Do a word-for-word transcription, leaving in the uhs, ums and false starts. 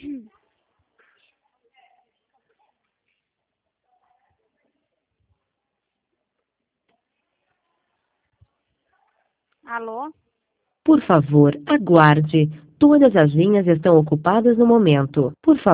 Alô? Por favor, aguarde. Todas as linhas estão ocupadas no momento. Por favor.